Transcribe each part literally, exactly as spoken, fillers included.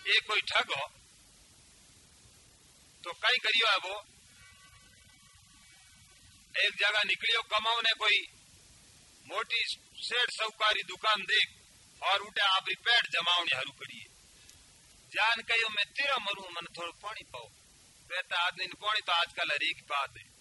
ये कोई ठग हो तो कई करियो है वो एक जगह निकलियो कमाओ ने कोई मोटी सेठ सौकारी दुकान देख और उठे आप पेट जमावने हरू करिए जान कहो मैं तेरा मरू मन थोड़ा पानी पाओ कहता आदमी ने पानी तो आजकल हर एक बात है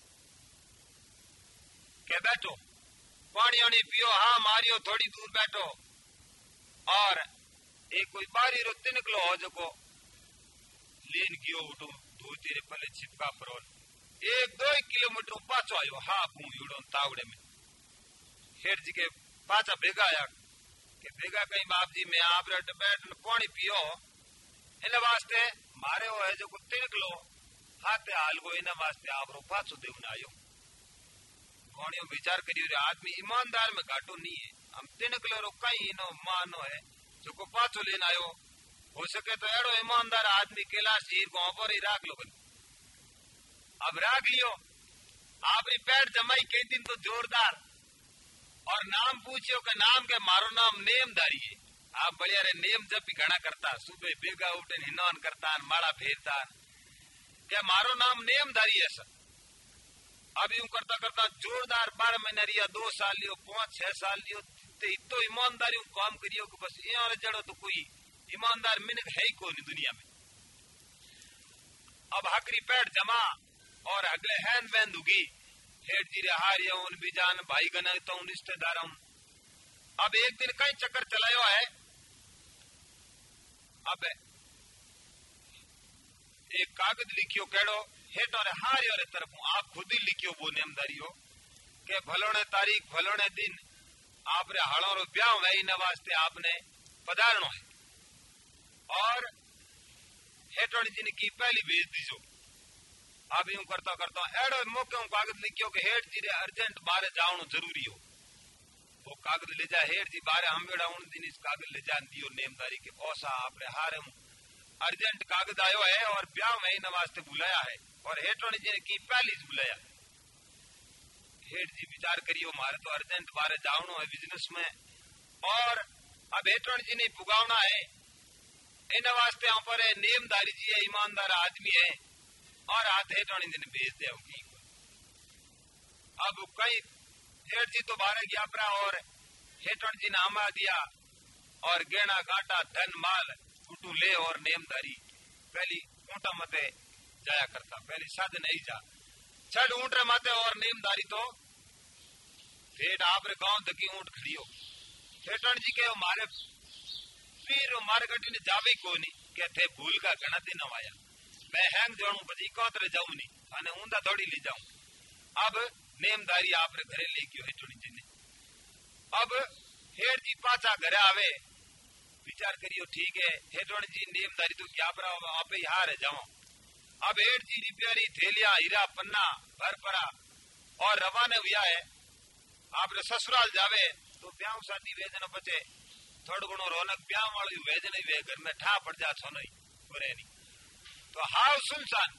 के बैठो पानी आनी पियो हाँ मारियो थोड़ी दूर बैठो और एक कोई बारी रो तिनकलो हो जो को लीन कियो उठो दो तेरे पले छिपका परोल एक दो किलोमीटर पाछो आयो हाँ भू उड़ो तावड़े में हेर जी के पाचा भेगा आया के भेगा कहीं बाप जी मैं आप बैठ पानी पियो इन वास्ते मारे हो है जो को तिनकलो हाथे हाल को इन वास्ते आप रो पाछो देवन आयो कोणियो विचार करियो रे आदमी ईमानदार में घाटो नहीं है हम तिनकलो रो कहीं इनो मानो है जो को पाछो लेन आयो हो सके तो एड़ो ईमानदार आदमी कैलाश हीर को पर ही राख लो बनी अब राख लियो आपरी पैर जमाई कई दिन तो जोरदार और नाम पूछियो के नाम के मारो नाम नेमदारी है आप बढ़िया रे नेम जब भी घना करता सुबह बेगा उठे हिनौन करता माड़ा फेरता क्या मारो नाम नेमदारी है सर अब यूं करता करता जोरदार बारह महीने रिया दो साल लियो पांच छह साल लियो तो ईमानदारी काम करियो कि बस ये जड़ो तो कोई ईमानदार मिनक है ही कोई दुनिया में अब हकरी पैर जमा और अगले हैन वैन दुगी हेठ जी रे हारिया उन भी जान भाई गना तो रिश्तेदार अब एक दिन कई चक्कर चलायो है अब एक कागज लिखियो केड़ो हेठ और हारियो रे तरफ आप खुद ही लिखियो वो नेमदारी हो के भलोने तारीख भलोने दिन आप रे हड़ो रो ब्याह है इन वास्ते आपने पधारणो है और हेठोड़ी जी की पहली भेज दीजो अब यूं करता करता एड़ो मौके कागज लिखियो के हेठ जी रे अर्जेंट बारे जावनो जरूरी हो वो कागज ले जा हेठ जी बारे हम बेड़ा उन दिन इस कागज ले जान दियो नेमदारी के औसा आपरे हारे अर्जेंट कागज आयो है और ब्याह में इन वास्ते बुलाया है और हेठोड़ी जी की पहली बुलाया हेठ जी विचार करियो मारे तो अर्जेंट बारे जावनो है बिजनेस में और अब हेठोड़ी जी ने पुगावना है इन वास्ते यहाँ पर नेमदारी जी है ईमानदार आदमी है और हाथ हेठोड़ी जी ने भेज दिया अब कई हेठ जी तो बारह गया परा और हेठोड़ी जी ने आमा दिया और गेना गाटा धन माल कुटू ले और नेमदारी पहली ऊंटा मते जाया करता पहली साध नहीं जा छठ ऊंट रे माते और नेमदारी तो हेठ आप रे गांव दकी ऊंट खड़ियो हेठण जी के मारे फिर मारे गड्डी ने जावे को नहीं के थे भूल का घना दिन आया मैं हैंग जोड़ू पची कोतरे जाऊं नहीं अने ऊंधा थोड़ी ले जाऊं अब नेमदारी आप रे घरे ले गयो हेठणी जी ने अब हेठ जी पाछा घरे आवे विचार करियो ठीक है हेठणी जी नेमदारी तो क्या पर आप ही हार जाओ अब हेठ जी रिपेयरी थैलिया हीरा पन्ना भर परा और रवाना हुआ है आप ससुराल जावे तो ब्याह शादी वेजन बचे थोड़ा घणो रौनक ब्याह वाली वेजन वे घर में ठा पड़ जा छो नहीं करे नहीं तो हाव सुनसान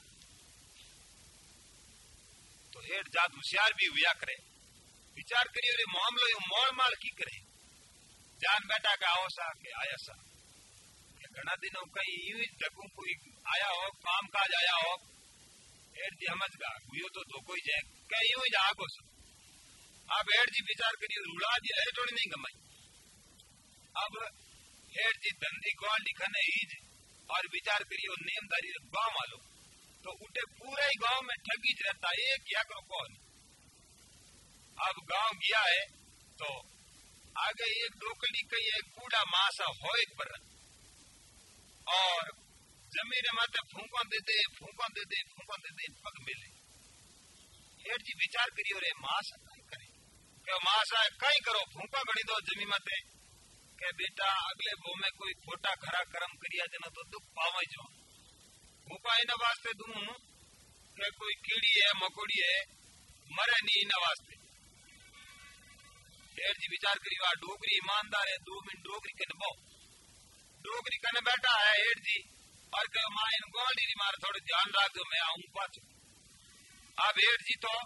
तो हेठ जात होशियार भी हुआ करे विचार करियो रे मामलो यो मोल माल की करे जान बेटा का आओ सा के आया सा घना दिनों कहीं यूं ही डकू कोई आया हो काम काज आया हो हेठ जी समझ गा हुयो तो धोको ही जाए कहीं यूं ही जागो सो अब हेठ जी विचार करियो रुला दिया है थोड़ी नहीं कमाई अब हेठ जी धंधी गोल लिखने हीज और विचार करियो नेमदारी गांव वालों तो उठे पूरे ही गांव में ठगी रहता एक या कौन अब गांव गया है तो आगे एक डोकली कई एक कूड़ा मासा हो एक पर और जमीन माते फूंका दे दे फूंका दे दे फूंका दे दे पग मिले हेठ जी विचार करियो रे मासा कई करे के मासा कई करो फूंका गणी दो जमीन माते के बेटा अगले बो में कोई खोटा खरा कर्म करिया जनो तो दुख पावे जो फूंका इन वास्ते दूं के कोई कीड़ी है मकोड़ी है मरे नहीं इन वास्ते हेठ जी विचार करियो आ डोगरी ईमानदार है दो मिनट डोगरी के नबो डोगरी कने बैठा है हेठ जी और कहो मां इन गोली मार थोड़ा ध्यान रख दो मैं आऊं पाछो अब हेठ जी तो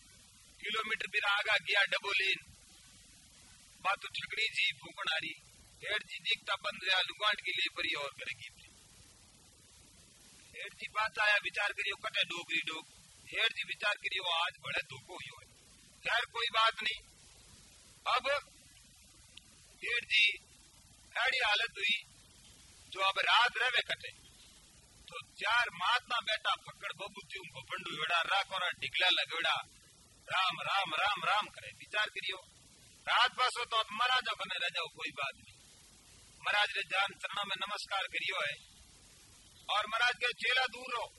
किलोमीटर भी आगा गया डबोलीन बात तो ठगड़ी जी फूकनारी हेठ जी दीखता बंद रहा लुगाट की ले परी और करेगी हेठ जी बात आया विचार करियो कटे डोगरी डोग हेठ जी विचार करियो आज बड़े धोखो ही हो खैर कोई बात नहीं। अब हेठ जी ऐसी हालत हुई जो अब रात रहे कटे तो चार महात्मा बैठा फकड़ बबूती बंडू वेड़ा राख और ढिकला लगेड़ा राम राम राम राम करे विचार करियो रात पास हो तो महाराज बने रह जाओ कोई बात नहीं। महाराज ने जान चरणों में नमस्कार करियो है और महाराज के चेला दूर रहो।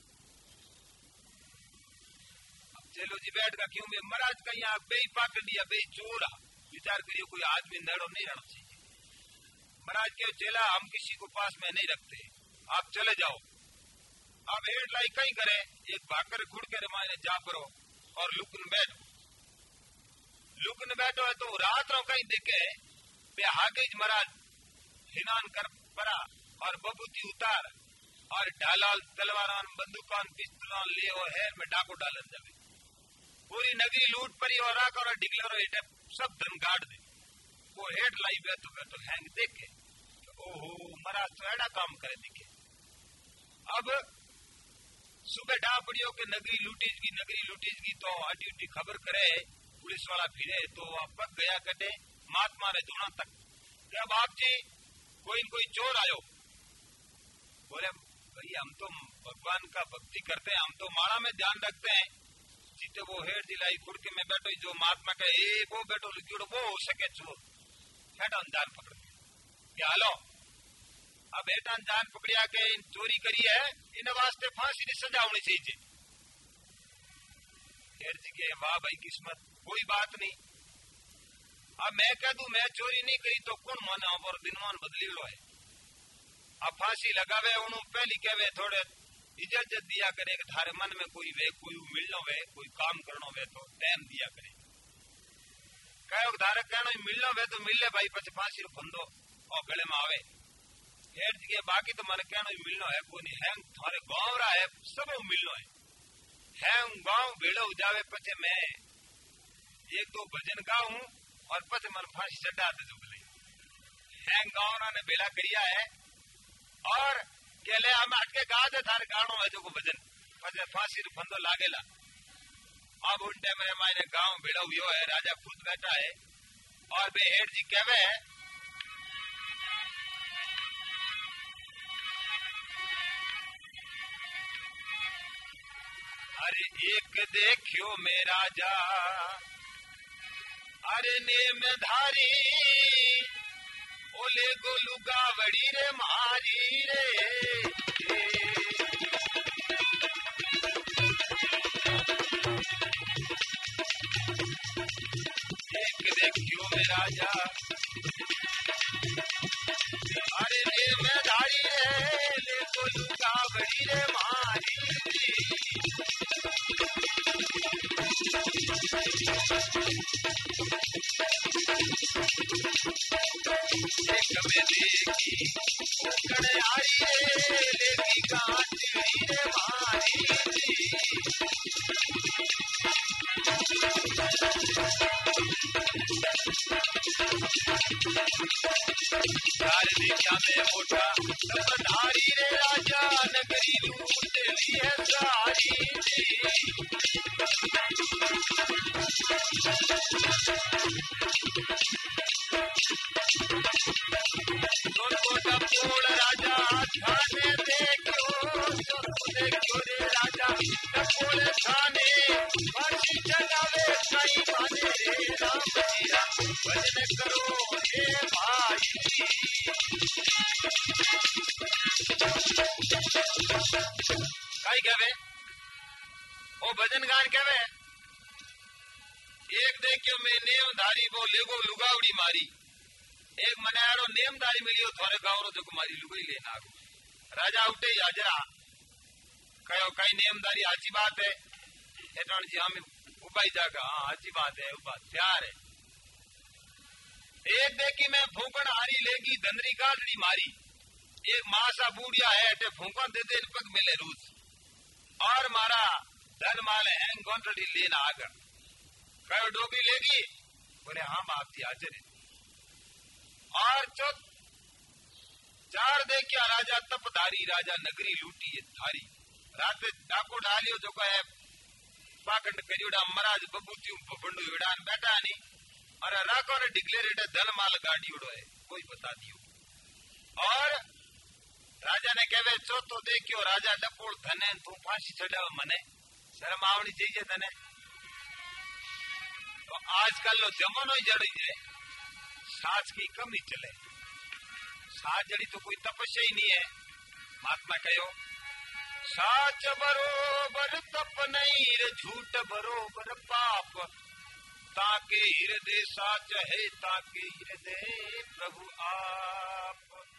अब चेलो जी बैठ का क्यों महाराज का यहाँ बेई पाकड़िया बेई चोरा विचार करियो कोई आदमी नड़ो नहीं रहना चाहिए। महाराज के चेला हम किसी को पास में नहीं रखते आप चले जाओ। अब हेड लाई कहीं करे एक भाकर खुड़ के रमाने जा परो और लुकन बैठो लुकन बैठो है तो रात रो कहीं देखे बे हागेज महाराज हिनान कर परा और बबूती उतार और ढालाल तलवारान बंदूकान पिस्तौल ले और हेर में डाको डालन जावे पूरी नगरी लूट परी और राख और डिक्लेरो हेटे सब धन गाड़ दे वो हेड लाई बैठो बैठो हैंग देखे ओहो महाराज तो एड़ा काम करे दिखे। अब सुबह डा पड़ियो के नगरी लूटीजगी नगरी लूटीजगी तो आटी उटी खबर करे पुलिस वाला फिरे तो पक गया कटे महात्मा रे धोना तक क्या बाप जी कोई न कोई चोर आयो बोले भाई हम तो भगवान का भक्ति करते हैं हम तो माला में ध्यान रखते हैं जीते वो हेड दिलाई कुड़के में बैठो जो महात्मा के ए वो बैठो लिखियो वो हो सके चोर हेटा जान पकड़ क्या लो अब हेटा जान पकड़िया के चोरी करी है इन वास्ते फांसी की सजा होनी चाहिए। हेड जी के वाह भाई किस्मत कोई बात नहीं। अब मैं कह दूं मैं चोरी नहीं करी तो कौन माने और दिनमान बदली लो है। अब फांसी लगावे उन्हों पहली कहवे थोड़े इज्जत दिया करे थारे मन में कोई वे कोई मिलनो वे कोई काम करनो वे तो टाइम दिया करे कहो धारे कहनो मिलनो वे तो मिले भाई पछ फांसी रो फंदो और गले में आवे हेड जी बाकी तो मन कहनो मिलनो है कोई है थारे गांव रा है सब मिलनो है है गांव भेड़ो जावे पछे मैं एक दो भजन गाऊं और पछे मन फांसी चढ़ा दे जो गले है गांव रा ने भेड़ा करिया है और केले हम अटके गा दे थारे गानो है जो को भजन पछे फांसी रो फंदो लागेला। अब उन टाइम में मायने गांव भेड़ो हुयो है राजा खुद बैठा है और बे हेड जी कहवे अरे एक देखियो में राजा अरे नेम धारी ओले गोलू गावड़ी रे मारी रे एक देखियो में राजा अरे नेम धारी रे ले गोलू गावड़ी रे मारी एक में देखी उकड़े आई रे लेकी कांच रे मारी यार दिखा में मोटा धारी रे राजा नगरी लूट ली है सारी टपोल राजा थाने देखो देखो रे राजा टपोल थाने फांसी चलावे कई माने रे राम जी राम भजन करो हे भाई कई कहवे ओ भजन गान कहवे एक देखियो मैं नेमधारी वो लेगो लुगावड़ी मारी एक मनायारो नेमदारी मिलियो थोड़े गाँव रो जो मारी लुगाई लेना आगो राजा उठे हाजरा कहो कई नेमदारी अच्छी बात है एटण जी हमें उपाई जागा हाँ अच्छी बात है उपा प्यार है एक देखी मैं फूकण हारी लेगी धंधरी काटड़ी मारी एक मासा बूढ़िया है अटे फूकन दे दे पग मिले रूस और मारा धन माल हैंग गोंटड़ी लेना आगर कहो डोबी लेगी बोले हाँ बाप जी हाजिर है और चो और देखिया राजा तपधारी राजा नगरी लूटी है थारी रात डाको डालियो जो है पाखंड करियोड़ा महाराज बबूती बंडू विड़ान बैठा नहीं और राको ने डिक्लेरेट धन माल गाड़ी उड़ो है कोई बता दियो और राजा ने कहे चौथो देखियो राजा डपोल धने तू फांसी चढ़ाव मने शर्म आवनी चाहिए तने तो आजकल लो जमानो ही जड़ी है साच की कमी चले साच जड़ी तो कोई तपस्या ही नहीं है महात्मा कहो साच बरोबर तप नहीं रे झूठ बरोबर पाप ताके हृदय साच है ताके हृदय प्रभु आप